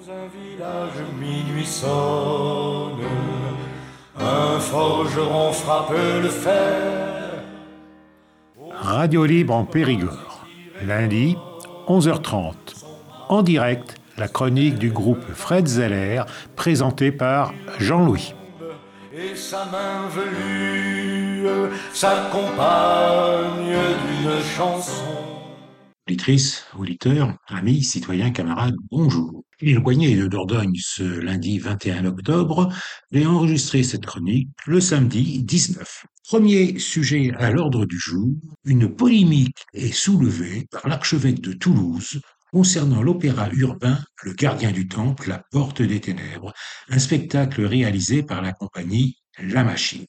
Un village minuit sonne, un forgeron frappe le fer. Radio Libre en Périgord, lundi, 11h30. En direct, la chronique du groupe Fred Zeller, présentée par Jean-Louis. Et sa main velue s'accompagne d'une chanson. Auditrices, auditeurs, amis, citoyens, camarades, bonjour. Il Loignet de Dordogne ce lundi 21 octobre et enregistré cette chronique le samedi 19. Premier sujet à l'ordre du jour, une polémique est soulevée par l'archevêque de Toulouse concernant l'opéra urbain Le Gardien du Temple, la Porte des Ténèbres, un spectacle réalisé par la compagnie La Machine.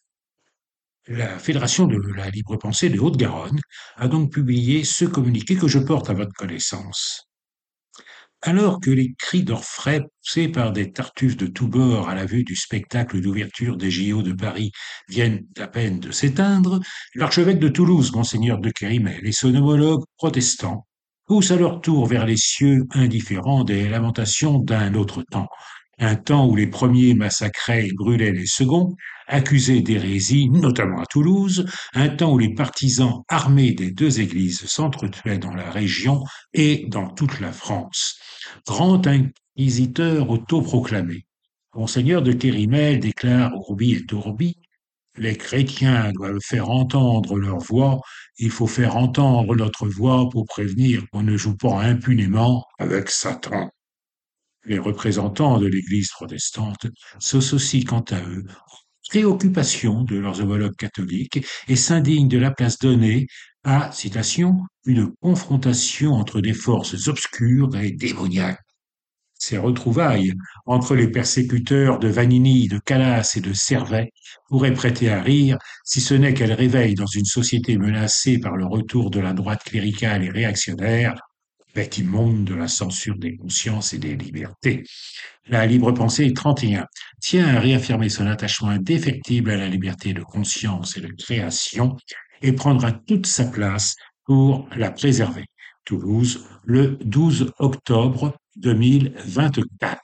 La Fédération de la Libre Pensée de Haute-Garonne a donc publié ce communiqué que je porte à votre connaissance. Alors que les cris d'orfraie poussés par des tartuffes de tous bords à la vue du spectacle d'ouverture des JO de Paris viennent à peine de s'éteindre, l'archevêque de Toulouse, monseigneur de Kérimel, et son homologue protestant poussent à leur tour vers les cieux indifférents des lamentations d'un autre temps, un temps où les premiers massacraient et brûlaient les seconds, accusés d'hérésie, notamment à Toulouse, un temps où les partisans armés des deux églises s'entretuaient dans la région et dans toute la France. Grand inquisiteur autoproclamé, Monseigneur de Kérimel déclare Urbi et Orbi: les chrétiens doivent faire entendre leur voix, il faut faire entendre notre voix pour prévenir qu'on ne joue pas impunément avec Satan. Les représentants de l'Église protestante s'associent quant à eux aux préoccupations de leurs homologues catholiques et s'indignent de la place donnée à, citation, une confrontation entre des forces obscures et démoniaques. Ces retrouvailles entre les persécuteurs de Vanini, de Calas et de Servet pourraient prêter à rire, si ce n'est qu'elles réveillent dans une société menacée par le retour de la droite cléricale et réactionnaire bête immonde de la censure des consciences et des libertés. La libre pensée 31 tient à réaffirmer son attachement indéfectible à la liberté de conscience et de création et prendra toute sa place pour la préserver. Toulouse, le 12 octobre 2024.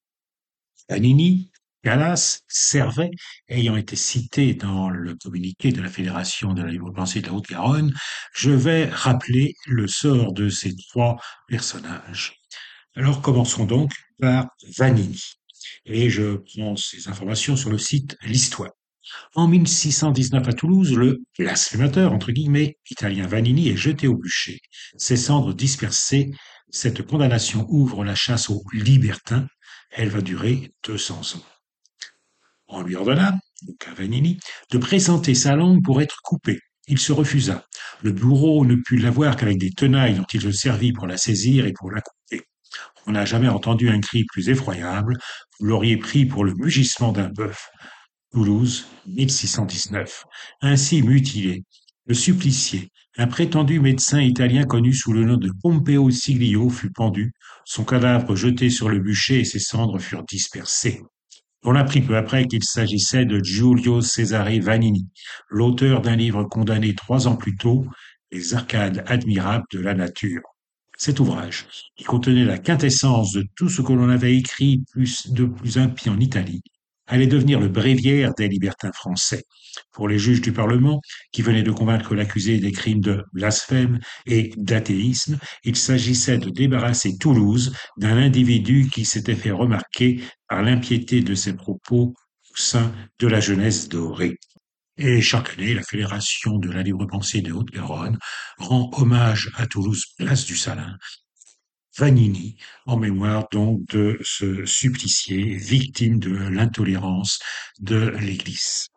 Vanini, Calas, Servet, ayant été cités dans le communiqué de la Fédération de la Libre Pensée de la Haute-Garonne, je vais rappeler le sort de ces trois personnages. Alors commençons donc par Vanini. Et je prends ces informations sur le site L'Histoire. En 1619 à Toulouse, le blasphémateur, entre guillemets, italien Vanini est jeté au bûcher. Ses cendres dispersées, cette condamnation ouvre la chasse aux libertins. Elle va durer 200 ans. On lui ordonna, donc à Vanini, de présenter sa langue pour être coupée. Il se refusa. Le bourreau ne put l'avoir qu'avec des tenailles dont il se servit pour la saisir et pour la couper. On n'a jamais entendu un cri plus effroyable. Vous l'auriez pris pour le mugissement d'un bœuf. Toulouse, 1619. Ainsi mutilé, le supplicié, un prétendu médecin italien connu sous le nom de Pompeo Siglio, fut pendu, son cadavre jeté sur le bûcher et ses cendres furent dispersées. On apprit peu après qu'il s'agissait de Giulio Cesare Vanini, l'auteur d'un livre condamné 3 ans plus tôt, Les arcades admirables de la nature. Cet ouvrage, qui contenait la quintessence de tout ce que l'on avait écrit de plus impie en Italie, allait devenir le bréviaire des libertins français. Pour les juges du Parlement, qui venaient de convaincre l'accusé des crimes de blasphème et d'athéisme, il s'agissait de débarrasser Toulouse d'un individu qui s'était fait remarquer par l'impiété de ses propos au sein de la jeunesse dorée. Et chaque année, la Fédération de la Libre Pensée de Haute-Garonne rend hommage à Toulouse, place du Salin, Vanini, en mémoire donc de ce supplicié, victime de l'intolérance de l'Église.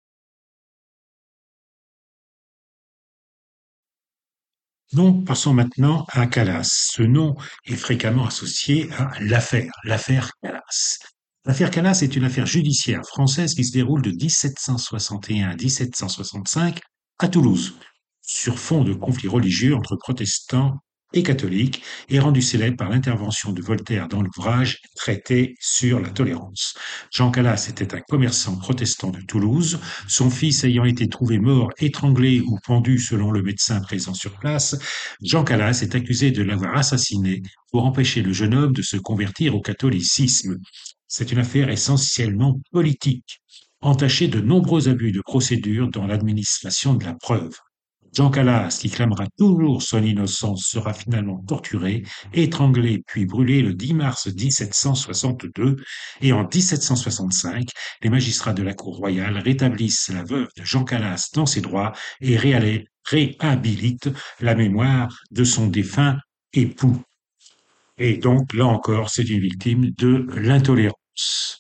Donc, passons maintenant à Calas. Ce nom est fréquemment associé à l'affaire Calas. L'affaire Calas est une affaire judiciaire française qui se déroule de 1761 à 1765 à Toulouse, sur fond de conflits religieux entre protestants et catholique est rendu célèbre par l'intervention de Voltaire dans l'ouvrage Traité sur la tolérance. Jean Calas était un commerçant protestant de Toulouse. Son fils ayant été trouvé mort, étranglé ou pendu selon le médecin présent sur place, Jean Calas est accusé de l'avoir assassiné pour empêcher le jeune homme de se convertir au catholicisme. C'est une affaire essentiellement politique, entachée de nombreux abus de procédure dans l'administration de la preuve. Jean Calas, qui clamera toujours son innocence, sera finalement torturé, étranglé puis brûlé le 10 mars 1762 et en 1765, les magistrats de la Cour royale rétablissent la veuve de Jean Calas dans ses droits et réhabilitent la mémoire de son défunt époux. Et donc, là encore, c'est une victime de l'intolérance.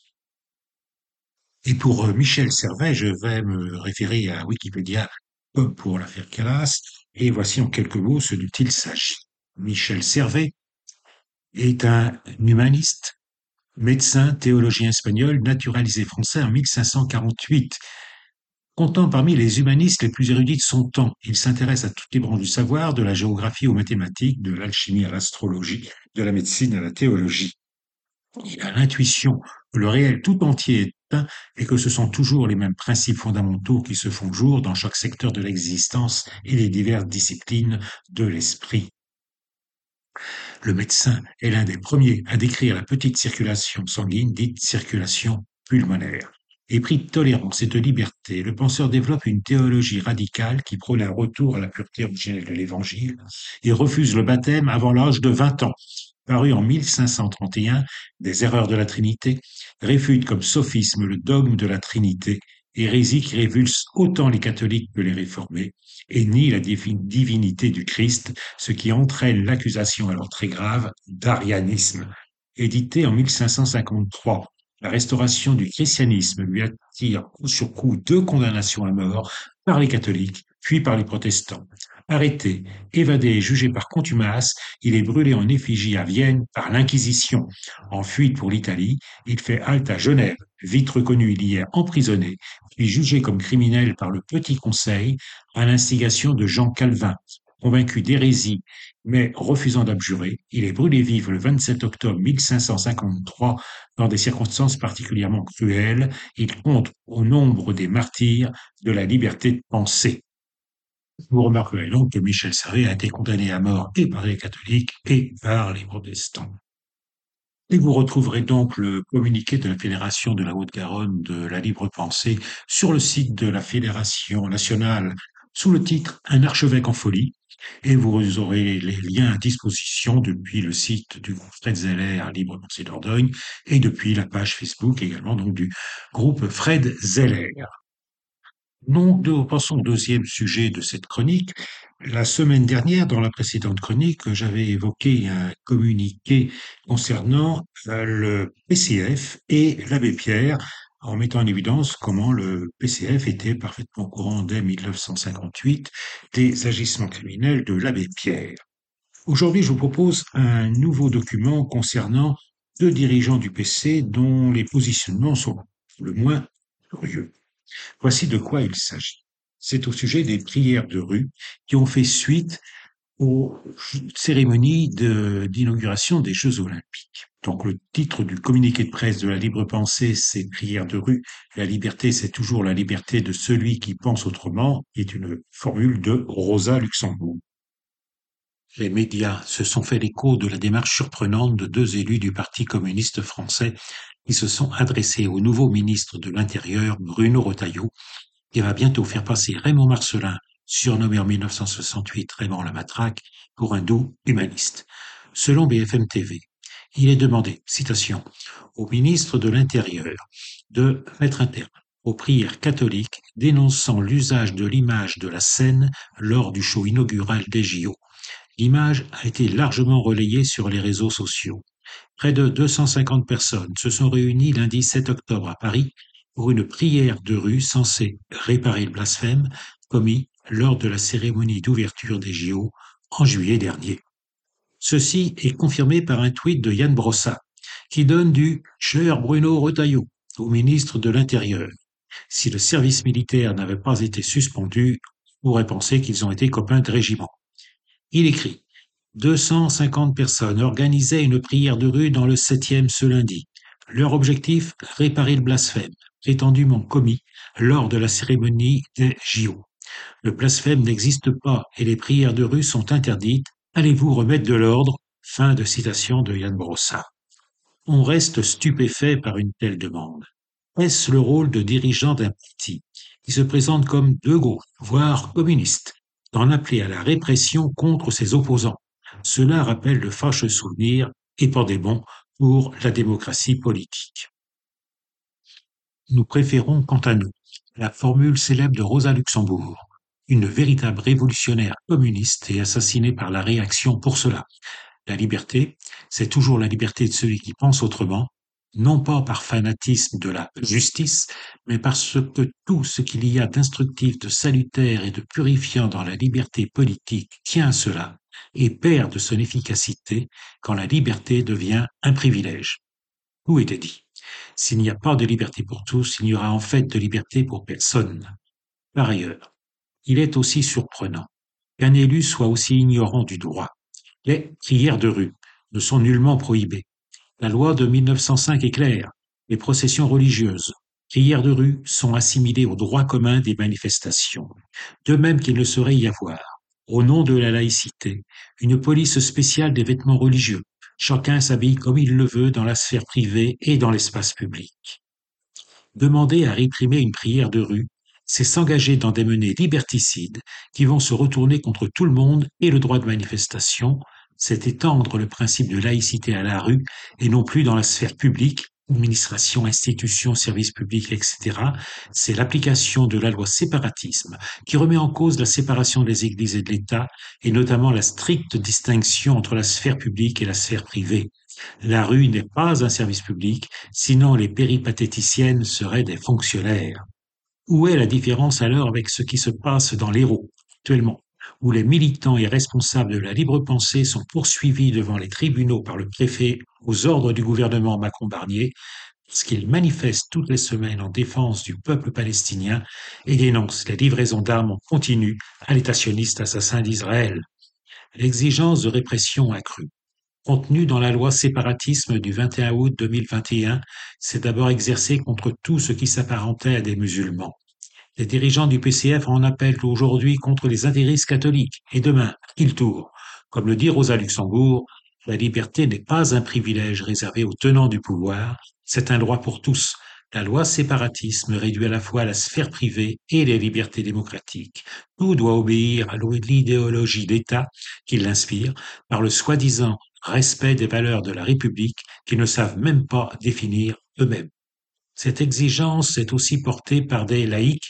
Et pour Michel Servet, je vais me référer à Wikipédia comme pour l'affaire Calas, et voici en quelques mots ce dont il s'agit. Michel Servet est un humaniste, médecin, théologien espagnol, naturalisé français en 1548. Comptant parmi les humanistes les plus érudits de son temps, il s'intéresse à toutes les branches du savoir, de la géographie aux mathématiques, de l'alchimie à l'astrologie, de la médecine à la théologie. Il a l'intuition que le réel tout entier est un et que ce sont toujours les mêmes principes fondamentaux qui se font jour dans chaque secteur de l'existence et les diverses disciplines de l'esprit. Le médecin est l'un des premiers à décrire la petite circulation sanguine dite circulation pulmonaire. Épris de tolérance et de liberté, le penseur développe une théologie radicale qui prône un retour à la pureté originelle de l'Évangile et refuse le baptême avant l'âge de 20 ans. Paru en 1531, Des erreurs de la Trinité, réfute comme sophisme le dogme de la Trinité, hérésie qui révulse autant les catholiques que les réformés, et nie la divinité du Christ, ce qui entraîne l'accusation alors très grave d'arianisme. Édité en 1553, la restauration du christianisme lui attire coup sur coup 2 condamnations à mort par les catholiques, puis par les protestants. Arrêté, évadé et jugé par contumace, il est brûlé en effigie à Vienne par l'Inquisition. En fuite pour l'Italie, il fait halte à Genève. Vite reconnu, il y est emprisonné, puis jugé comme criminel par le Petit Conseil à l'instigation de Jean Calvin. Convaincu d'hérésie, mais refusant d'abjurer, il est brûlé vif le 27 octobre 1553 dans des circonstances particulièrement cruelles. Il compte au nombre des martyrs de la liberté de penser. Vous remarquerez donc que Michel Servet a été condamné à mort et par les catholiques et par les protestants. Et vous retrouverez donc le communiqué de la Fédération de la Haute-Garonne de la libre pensée sur le site de la Fédération nationale sous le titre Un archevêque en folie. Et vous aurez les liens à disposition depuis le site du groupe Fred Zeller Libre Pensée Dordogne et depuis la page Facebook également donc du groupe Fred Zeller. Donc, passons au deuxième sujet de cette chronique. La semaine dernière, dans la précédente chronique, j'avais évoqué un communiqué concernant le PCF et l'abbé Pierre, en mettant en évidence comment le PCF était parfaitement au courant dès 1958 des agissements criminels de l'abbé Pierre. Aujourd'hui, je vous propose un nouveau document concernant 2 dirigeants du PC dont les positionnements sont le moins curieux. Voici de quoi il s'agit. C'est au sujet des prières de rue qui ont fait suite aux cérémonies d'inauguration des Jeux Olympiques. Donc le titre du communiqué de presse de la libre pensée, c'est prières de rue. La liberté, c'est toujours la liberté de celui qui pense autrement, qui est une formule de Rosa Luxembourg. Les médias se sont fait l'écho de la démarche surprenante de 2 élus du Parti communiste français qui se sont adressés au nouveau ministre de l'Intérieur, Bruno Retailleau, qui va bientôt faire passer Raymond Marcellin, surnommé en 1968 Raymond la Matraque, pour un doux humaniste. Selon BFM TV, il est demandé, citation, au ministre de l'Intérieur de mettre un terme aux prières catholiques dénonçant l'usage de l'image de la scène lors du show inaugural des JO. L'image a été largement relayée sur les réseaux sociaux. Près de 250 personnes se sont réunies lundi 7 octobre à Paris pour une prière de rue censée réparer le blasphème commis lors de la cérémonie d'ouverture des JO en juillet dernier. Ceci est confirmé par un tweet de Yann Brossat, qui donne du « cher Bruno Retailleau » au ministre de l'Intérieur. Si le service militaire n'avait pas été suspendu, on pourrait penser qu'ils ont été copains de régiment. Il écrit 250 personnes organisaient une prière de rue dans le 7e ce lundi. Leur objectif, réparer le blasphème, prétendument commis lors de la cérémonie des JO. Le blasphème n'existe pas et les prières de rue sont interdites. Allez-vous remettre de l'ordre? Fin de citation de Yann Brossard. On reste stupéfait par une telle demande. Est-ce le rôle de dirigeants d'un parti qui se présente comme de gauche, voire communiste, d'en appeler à la répression contre ses opposants? Cela rappelle de fâcheux souvenirs, et pas des bons, pour la démocratie politique. Nous préférons, quant à nous, la formule célèbre de Rosa Luxembourg, une véritable révolutionnaire communiste et assassinée par la réaction pour cela. La liberté, c'est toujours la liberté de celui qui pense autrement, non pas par fanatisme de la justice, mais parce que tout ce qu'il y a d'instructif, de salutaire et de purifiant dans la liberté politique tient à cela et perd de son efficacité quand la liberté devient un privilège. Tout était dit. S'il n'y a pas de liberté pour tous, il n'y aura en fait de liberté pour personne. Par ailleurs, il est aussi surprenant qu'un élu soit aussi ignorant du droit. Les prières de rue ne sont nullement prohibées. La loi de 1905 est claire. Les processions religieuses, prières de rue sont assimilées au droit commun des manifestations. De même qu'il ne saurait y avoir, au nom de la laïcité, une police spéciale des vêtements religieux. Chacun s'habille comme il le veut dans la sphère privée et dans l'espace public. Demander à réprimer une prière de rue, c'est s'engager dans des menées liberticides qui vont se retourner contre tout le monde et le droit de manifestation, c'est étendre le principe de laïcité à la rue et non plus dans la sphère publique, administration, institutions, services publics, etc. C'est l'application de la loi séparatisme qui remet en cause la séparation des églises et de l'État et notamment la stricte distinction entre la sphère publique et la sphère privée. La rue n'est pas un service public, sinon les péripatéticiennes seraient des fonctionnaires. Où est la différence alors avec ce qui se passe dans l'Hérault actuellement, où les militants et responsables de la libre pensée sont poursuivis devant les tribunaux par le préfet aux ordres du gouvernement Macron-Barnier, parce qu'ils manifestent toutes les semaines en défense du peuple palestinien et dénoncent les livraisons d'armes en continu à l'État sioniste assassin d'Israël. L'exigence de répression accrue contenu dans la loi séparatisme du 21 août 2021, s'est d'abord exercé contre tout ce qui s'apparentait à des musulmans. Les dirigeants du PCF en appellent aujourd'hui contre les intégristes catholiques, et demain, il tourne. Comme le dit Rosa Luxembourg, la liberté n'est pas un privilège réservé aux tenants du pouvoir, c'est un droit pour tous. La loi séparatisme réduit à la fois la sphère privée et les libertés démocratiques. Tout doit obéir à l'idéologie d'État qui l'inspire, par le soi-disant respect des valeurs de la République qu'ils ne savent même pas définir eux-mêmes. Cette exigence est aussi portée par des laïcs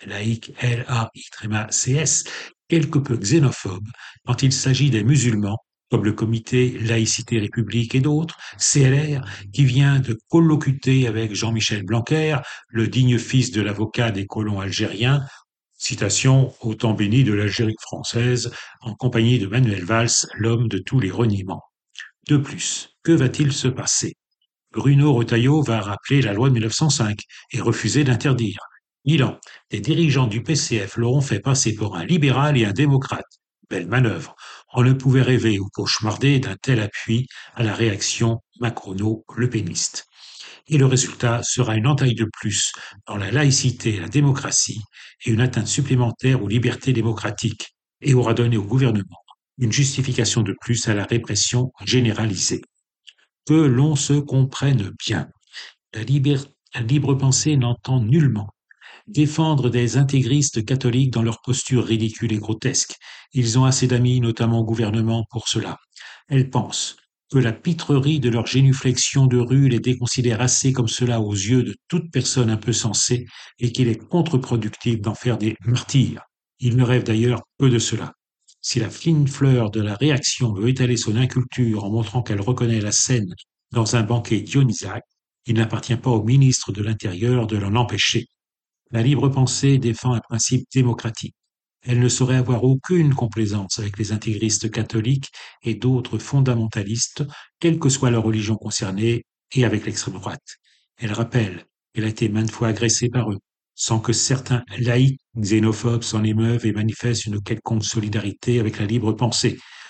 LAICS, quelque peu xénophobes quand il s'agit des musulmans, comme le comité Laïcité République et d'autres, CLR, qui vient de collocuter avec Jean-Michel Blanquer, le digne fils de l'avocat des colons algériens, citation au temps béni de l'Algérie française, en compagnie de Manuel Valls, l'homme de tous les reniements. De plus, que va-t-il se passer? Bruno Retailleau va rappeler la loi de 1905 et refuser d'interdire. Bilan, les dirigeants du PCF l'auront fait passer pour un libéral et un démocrate. Belle manœuvre. On ne pouvait rêver ou cauchemarder d'un tel appui à la réaction macrono-le péniste. Et le résultat sera une entaille de plus dans la laïcité et la démocratie et une atteinte supplémentaire aux libertés démocratiques et aura donné au gouvernement une justification de plus à la répression généralisée. Que l'on se comprenne bien. La libre pensée n'entend nullement défendre des intégristes catholiques dans leur posture ridicule et grotesque. Ils ont assez d'amis, notamment au gouvernement, pour cela. Elle pense que la pitrerie de leur génuflexion de rue les déconsidère assez comme cela aux yeux de toute personne un peu sensée et qu'il est contre-productif d'en faire des martyrs. Ils ne rêvent d'ailleurs que de cela. Si la fine fleur de la réaction veut étaler son inculture en montrant qu'elle reconnaît la scène dans un banquet dionysaque, il n'appartient pas au ministre de l'Intérieur de l'en empêcher. La libre pensée défend un principe démocratique. Elle ne saurait avoir aucune complaisance avec les intégristes catholiques et d'autres fondamentalistes, quelle que soit leur religion concernée, et avec l'extrême droite. Elle rappelle qu'elle a été maintes fois agressée par eux, sans que certains laïcs xénophobes s'en émeuvent et manifestent une quelconque solidarité avec la libre pensée.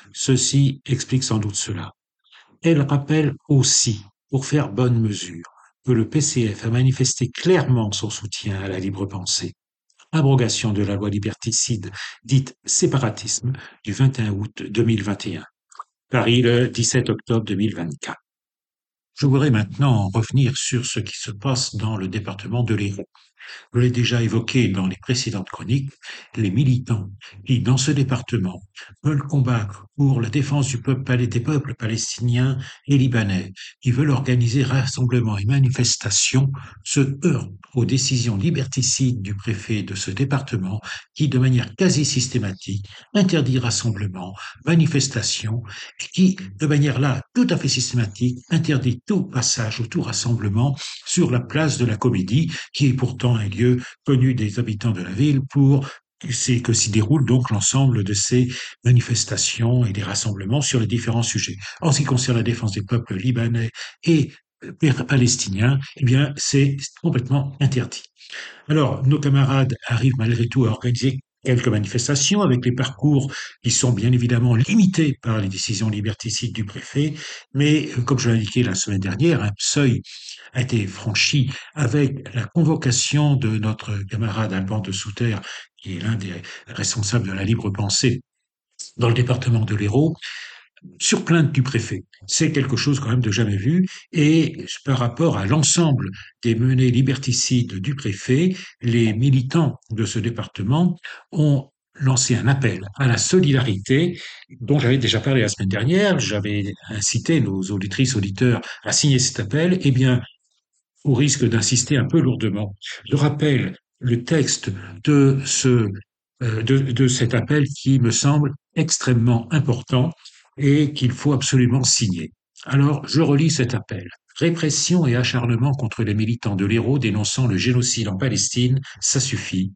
Ceci explique sans doute cela. Elle rappelle aussi, pour faire bonne mesure, que le PCF a manifesté clairement son soutien à la libre pensée. Abrogation de la loi liberticide dite séparatisme du 21 août 2021. Paris le 17 octobre 2024. Je voudrais maintenant revenir sur ce qui se passe dans le département de l'Hérault. Je l'ai déjà évoqué dans les précédentes chroniques, les militants qui, dans ce département, veulent combattre pour la défense des peuples palestiniens et libanais, qui veulent organiser rassemblements et manifestations, se heurtent aux décisions liberticides du préfet de ce département qui, de manière quasi systématique, interdit rassemblements, manifestations, et qui, de manière là tout à fait systématique, interdit tout passage ou tout rassemblement sur la place de la Comédie, qui est pourtant un lieu connu des habitants de la ville pour c'est que s'y déroule donc l'ensemble de ces manifestations et des rassemblements sur les différents sujets. En ce qui concerne la défense des peuples libanais et palestiniens, eh bien, c'est complètement interdit. Alors, nos camarades arrivent malgré tout à organiser quelques manifestations avec les parcours qui sont bien évidemment limités par les décisions liberticides du préfet, mais comme je l'ai indiqué la semaine dernière, un seuil a été franchi avec la convocation de notre camarade Alban de Souter, qui est l'un des responsables de la libre pensée dans le département de l'Hérault, sur plainte du préfet. C'est quelque chose quand même de jamais vu. Et par rapport à l'ensemble des menées liberticides du préfet, les militants de ce département ont lancé un appel à la solidarité dont j'avais déjà parlé la semaine dernière. J'avais incité nos auditrices, auditeurs à signer cet appel. Eh bien, au risque d'insister un peu lourdement, je rappelle le texte de cet appel qui me semble extrêmement important et qu'il faut absolument signer. Alors, je relis cet appel. Répression et acharnement contre les militants de l'Hérault dénonçant le génocide en Palestine, ça suffit.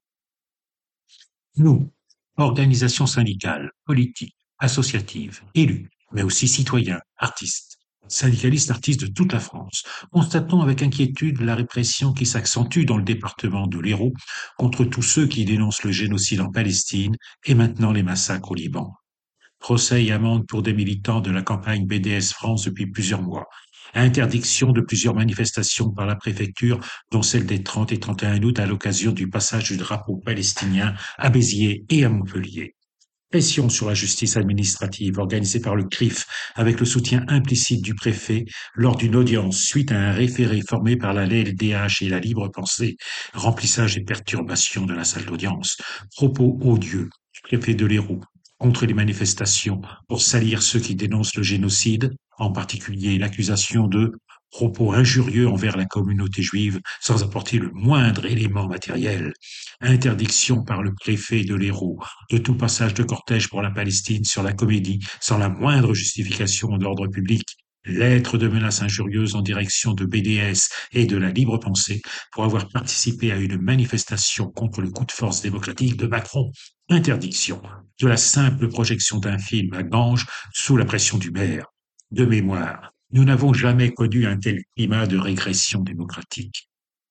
Nous, organisations syndicales, politiques, associatives, élus, mais aussi citoyens, artistes, syndicalistes artistes de toute la France, constatons avec inquiétude la répression qui s'accentue dans le département de l'Hérault contre tous ceux qui dénoncent le génocide en Palestine et maintenant les massacres au Liban. Procès et amendes pour des militants de la campagne BDS France depuis plusieurs mois. Interdiction de plusieurs manifestations par la préfecture, dont celle des 30 et 31 août à l'occasion du passage du drapeau palestinien à Béziers et à Montpellier. Pression sur la justice administrative organisée par le CRIF avec le soutien implicite du préfet lors d'une audience suite à un référé formé par la LDH et la libre pensée, remplissage et perturbation de la salle d'audience, propos odieux du préfet de l'Hérault contre les manifestations pour salir ceux qui dénoncent le génocide, en particulier l'accusation de propos injurieux envers la communauté juive sans apporter le moindre élément matériel, interdiction par le préfet de l'Hérault de tout passage de cortège pour la Palestine sur la Comédie sans la moindre justification d'ordre public, lettres de menaces injurieuses en direction de BDS et de la libre pensée pour avoir participé à une manifestation contre le coup de force démocratique de Macron, interdiction de la simple projection d'un film à Ganges sous la pression du maire. De mémoire, nous n'avons jamais connu un tel climat de régression démocratique.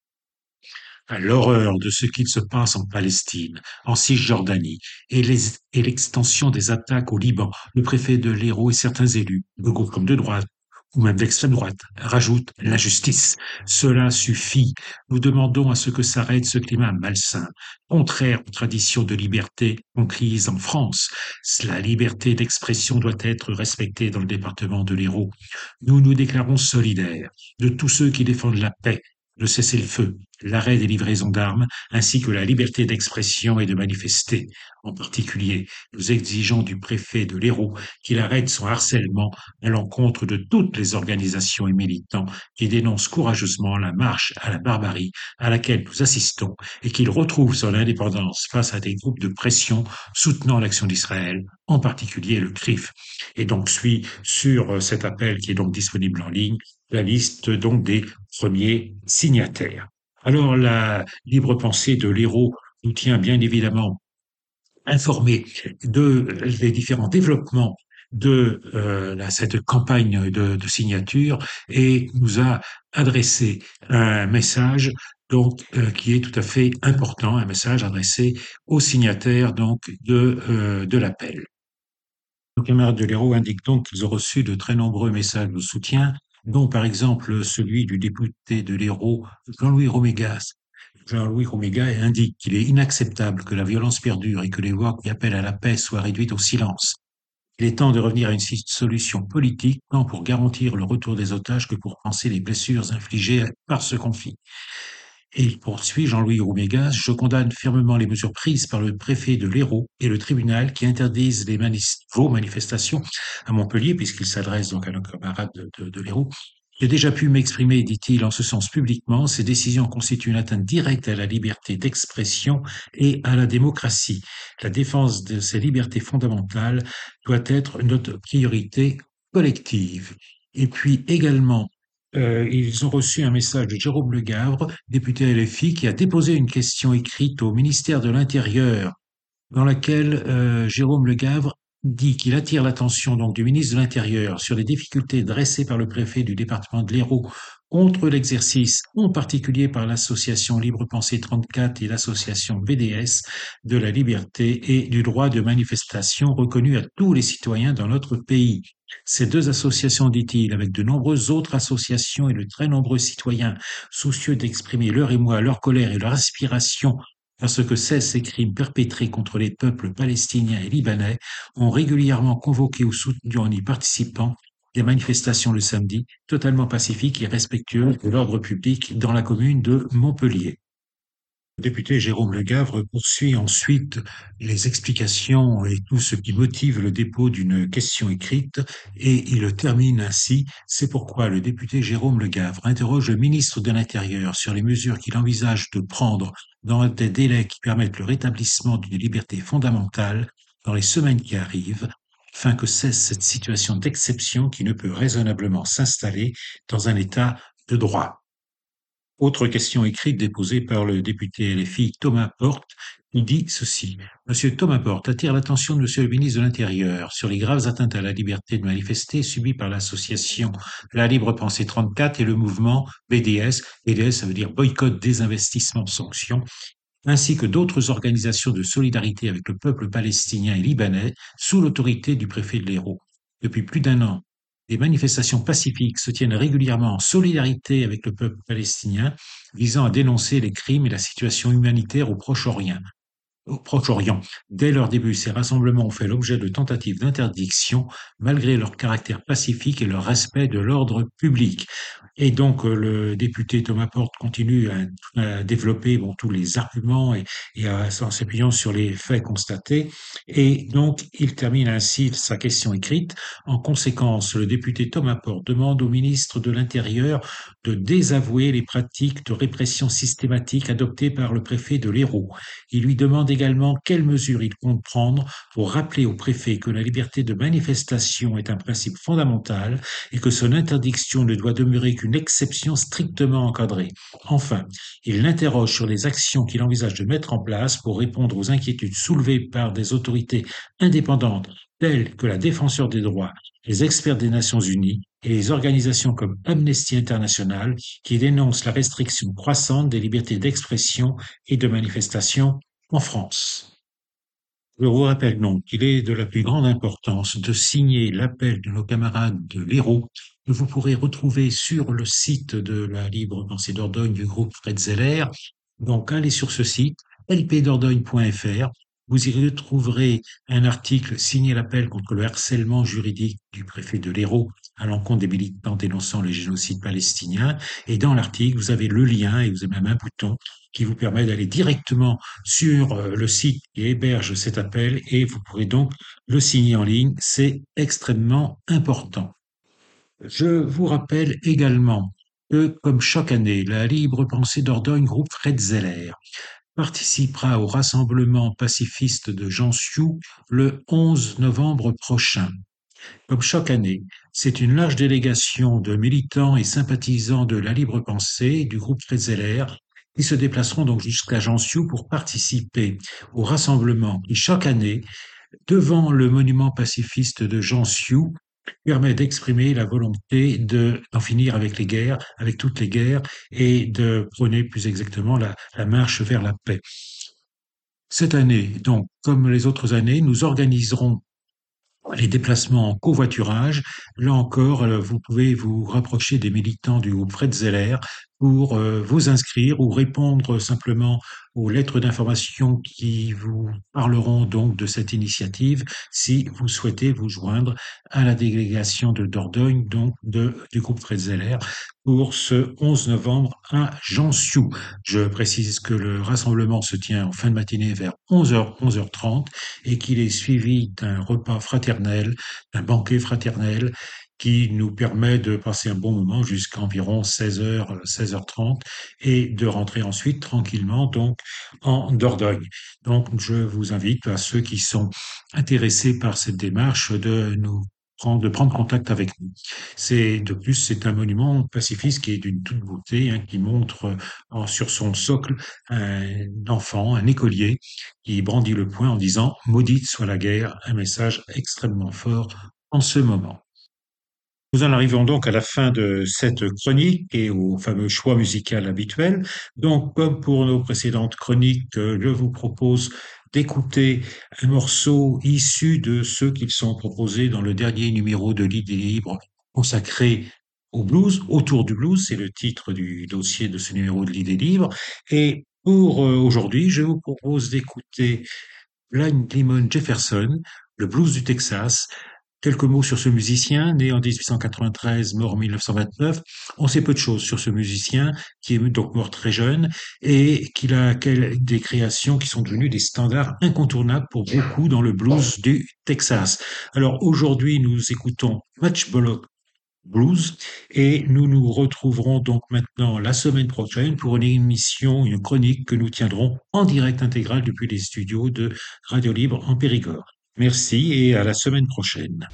À l'horreur de ce qu'il se passe en Palestine, en Cisjordanie et l'extension des attaques au Liban, le préfet de l'Hérault et certains élus, de gauche comme de droite, ou même d'extrême droite, rajoutent l'injustice. Cela suffit. Nous demandons à ce que s'arrête ce climat malsain, contraire aux traditions de liberté conquises en France. La liberté d'expression doit être respectée dans le département de l'Hérault. Nous nous déclarons solidaires de tous ceux qui défendent la paix, le cessez-le-feu, l'arrêt des livraisons d'armes, ainsi que la liberté d'expression et de manifester. En particulier, nous exigeons du préfet de l'Hérault qu'il arrête son harcèlement à l'encontre de toutes les organisations et militants qui dénoncent courageusement la marche à la barbarie à laquelle nous assistons et qu'il retrouve son indépendance face à des groupes de pression soutenant l'action d'Israël, en particulier le CRIF. Et donc suit sur cet appel qui est donc disponible en ligne la liste donc des premiers signataires. Alors la libre pensée de l'Hérault nous tient bien évidemment informés des différents développements de cette campagne de signature et nous a adressé un message donc qui est tout à fait important, un message adressé aux signataires donc de l'appel. Nos camarades de l'Hérault indiquent donc qu'ils ont reçu de très nombreux messages de soutien, dont par exemple celui du député de l'Hérault, Jean-Louis Romégas. Jean-Louis Romégas indique qu'il est inacceptable que la violence perdure et que les voix qui appellent à la paix soient réduites au silence. Il est temps de revenir à une solution politique, tant pour garantir le retour des otages que pour penser les blessures infligées par ce conflit. Et il poursuit Jean-Louis Roumégas, je condamne fermement les mesures prises par le préfet de l'Hérault et le tribunal qui interdisent vos manifestations à Montpellier, puisqu'il s'adresse donc à nos camarades de l'Hérault. J'ai déjà pu m'exprimer, dit-il, en ce sens publiquement. Ces décisions constituent une atteinte directe à la liberté d'expression et à la démocratie. La défense de ces libertés fondamentales doit être notre priorité collective. Et puis également, ils ont reçu un message de Jérôme Legavre, député LFI, qui a déposé une question écrite au ministère de l'Intérieur, dans laquelle Jérôme Legavre dit qu'il attire l'attention donc du ministre de l'Intérieur sur les difficultés dressées par le préfet du département de l'Hérault contre l'exercice, en particulier par l'association Libre Pensée 34 et l'association BDS, de la liberté et du droit de manifestation reconnu à tous les citoyens dans notre pays. Ces deux associations, dit-il, avec de nombreuses autres associations et de très nombreux citoyens soucieux d'exprimer leur émoi, leur colère et leur aspiration parce que cessent ces crimes perpétrés contre les peuples palestiniens et libanais, ont régulièrement convoqué ou soutenu en y participant des manifestations le samedi, totalement pacifiques et respectueuses de l'ordre public dans la commune de Montpellier. Le député Jérôme Legavre poursuit ensuite les explications et tout ce qui motive le dépôt d'une question écrite et il termine ainsi. C'est pourquoi le député Jérôme Legavre interroge le ministre de l'Intérieur sur les mesures qu'il envisage de prendre dans des délais qui permettent le rétablissement d'une liberté fondamentale dans les semaines qui arrivent, afin que cesse cette situation d'exception qui ne peut raisonnablement s'installer dans un État de droit. Autre question écrite déposée par le député LFI Thomas Porte, qui dit ceci. Monsieur Thomas Porte attire l'attention de Monsieur le ministre de l'Intérieur sur les graves atteintes à la liberté de manifester subies par l'association La Libre Pensée 34 et le mouvement BDS. BDS, ça veut dire boycott, désinvestissement, sanctions, ainsi que d'autres organisations de solidarité avec le peuple palestinien et libanais sous l'autorité du préfet de l'Hérault. Depuis plus d'un an, des manifestations pacifiques se tiennent régulièrement en solidarité avec le peuple palestinien, visant à dénoncer les crimes et la situation humanitaire au Proche-Orient. Dès leur début, ces rassemblements ont fait l'objet de tentatives d'interdiction, malgré leur caractère pacifique et leur respect de l'ordre public. Et donc, le député Thomas Porte continue à développer tous les arguments en s'appuyant sur les faits constatés. Et donc, il termine ainsi sa question écrite. En conséquence, le député Thomas Porte demande au ministre de l'Intérieur de désavouer les pratiques de répression systématique adoptées par le préfet de l'Hérault. Il lui demande également quelles mesures il compte prendre pour rappeler au préfet que la liberté de manifestation est un principe fondamental et que son interdiction ne doit demeurer qu'une exception strictement encadrée. Enfin, il l'interroge sur les actions qu'il envisage de mettre en place pour répondre aux inquiétudes soulevées par des autorités indépendantes telles que la Défenseure des droits, les experts des Nations unies et les organisations comme Amnesty International qui dénoncent la restriction croissante des libertés d'expression et de manifestation en France. Je vous rappelle donc qu'il est de la plus grande importance de signer l'appel de nos camarades de l'Hérault que vous pourrez retrouver sur le site de la Libre Pensée Dordogne du groupe Fred Zeller. Donc allez sur ce site, lpdordogne.fr. Vous y retrouverez un article signé l'appel contre le harcèlement juridique du préfet de l'Hérault à l'encontre des militants dénonçant le génocide palestinien. Et dans l'article, vous avez le lien et vous avez même un bouton qui vous permet d'aller directement sur le site qui héberge cet appel et vous pourrez donc le signer en ligne. C'est extrêmement important. Je vous rappelle également que, comme chaque année, la Libre Pensée Dordogne, groupe Fred Zeller, participera au rassemblement pacifiste de Jansiou le 11 novembre prochain. Comme chaque année, c'est une large délégation de militants et sympathisants de la libre pensée du groupe Fred Zeller qui se déplaceront donc jusqu'à Jansiou pour participer au rassemblement qui, chaque année, devant le monument pacifiste de Jansiou, permet d'exprimer la volonté d'en finir avec les guerres, avec toutes les guerres, et de prôner plus exactement la marche vers la paix. Cette année, donc, comme les autres années, nous organiserons les déplacements en covoiturage. Là encore, vous pouvez vous rapprocher des militants du groupe Fred Zeller pour vous inscrire ou répondre simplement aux lettres d'information qui vous parleront donc de cette initiative si vous souhaitez vous joindre à la délégation de Dordogne, donc du groupe Fred Zeller, pour ce 11 novembre à Jansiou. Je précise que le rassemblement se tient en fin de matinée vers 11h, 11h30 et qu'il est suivi d'un repas fraternel, d'un banquet fraternel qui nous permet de passer un bon moment jusqu'à environ 16h, 16h30 et de rentrer ensuite tranquillement donc en Dordogne. Donc je vous invite à ceux qui sont intéressés par cette démarche de prendre contact avec nous. De plus, c'est un monument pacifiste qui est d'une toute beauté, hein, qui montre sur son socle un enfant, un écolier, qui brandit le poing en disant «Maudite soit la guerre», un message extrêmement fort en ce moment. Nous en arrivons donc à la fin de cette chronique et au fameux choix musical habituel. Donc, comme pour nos précédentes chroniques, je vous propose d'écouter un morceau issu de ceux qui sont proposés dans le dernier numéro de l'Idée libre consacré au blues, autour du blues, c'est le titre du dossier de ce numéro de l'Idée libre. Et pour aujourd'hui, je vous propose d'écouter Blind Lemon Jefferson, le blues du Texas. Quelques mots sur ce musicien, né en 1893, mort en 1929. On sait peu de choses sur ce musicien, qui est donc mort très jeune, et qu'il a des créations qui sont devenues des standards incontournables pour beaucoup dans le blues du Texas. Alors aujourd'hui, nous écoutons Matchbox Blues et nous nous retrouverons donc maintenant la semaine prochaine pour une émission, une chronique que nous tiendrons en direct intégral depuis les studios de Radio Libre en Périgord. Merci et à la semaine prochaine.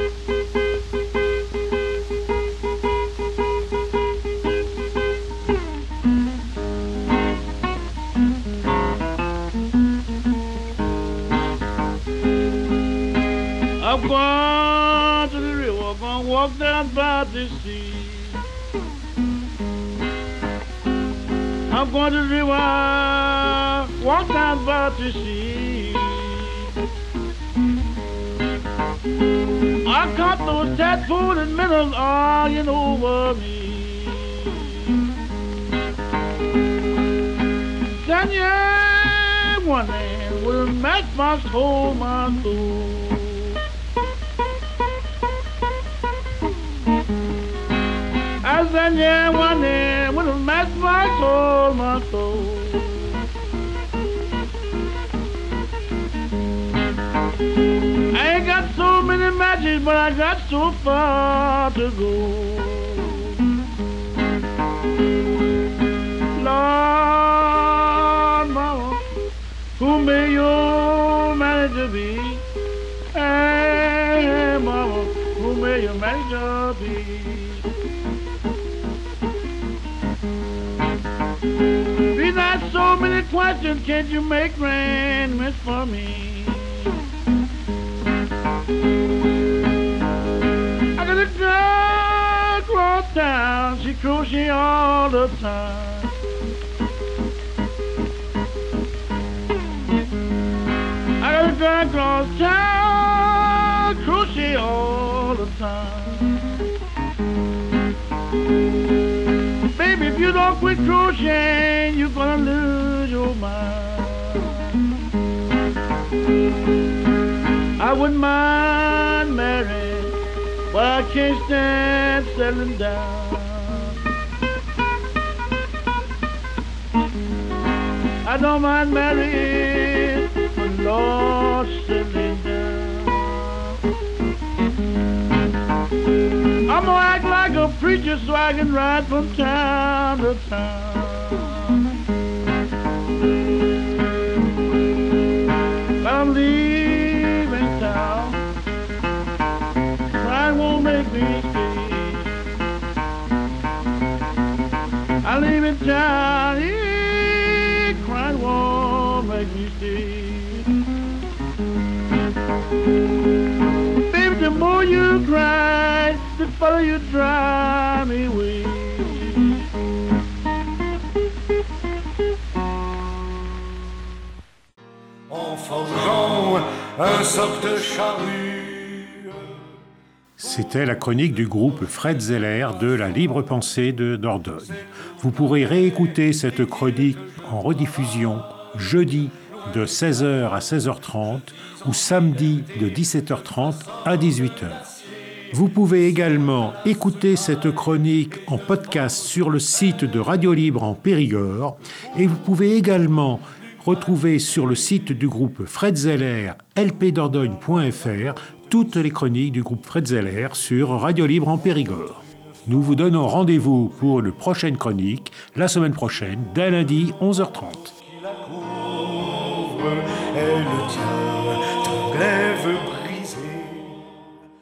I'm going to the river, I'm gonna walk down by the sea. I'm going to the river, walk down by the sea. I got those tattoos and minerals lying over me. Then one man will match my soul, my soul. I said, yeah, one man will match my soul, my soul. I ain't got so many matches, but I got so far to go. Lord, mama, who may your manager be? Hey, mama, who may your manager be? Be not so many questions, can't you make arrangements for me? I got a girl across town, she crochet all the time. I got a girl across town, crochet all the time. Baby, if you don't quit crocheting, you're gonna lose your mind. I wouldn't mind marrying, but I can't stand settling down. I don't mind marrying, but Lord, settling down. I'm gonna act like a preacher so I can ride from town to town. But I'm leaving town, pride won't make me stay. I leave in town, yeah, crying won't make me stay. Baby, the more you cry, the further you drive me away. En forgeant un soc de charrue, C'était la chronique du groupe Fred Zeller de la Libre Pensée de Dordogne. Vous pourrez réécouter cette chronique en rediffusion jeudi de 16h à 16h30 ou samedi de 17h30 à 18h. Vous pouvez également écouter cette chronique en podcast sur le site de Radio Libre en Périgord et vous pouvez également retrouver sur le site du groupe Fred Zeller, lpdordogne.fr, toutes les chroniques du groupe Fred Zeller sur Radio Libre en Périgord. Nous vous donnons rendez-vous pour une prochaine chronique la semaine prochaine, dès lundi 11h30. Et le tien, ton glaive